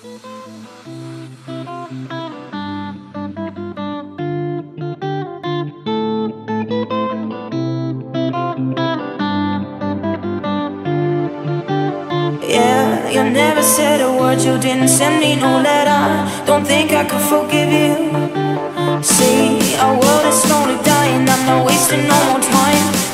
Yeah, you never said a word, you didn't send me no letter. Don't think I could forgive you. See, our world is slowly dying, I'm not wasting no more time.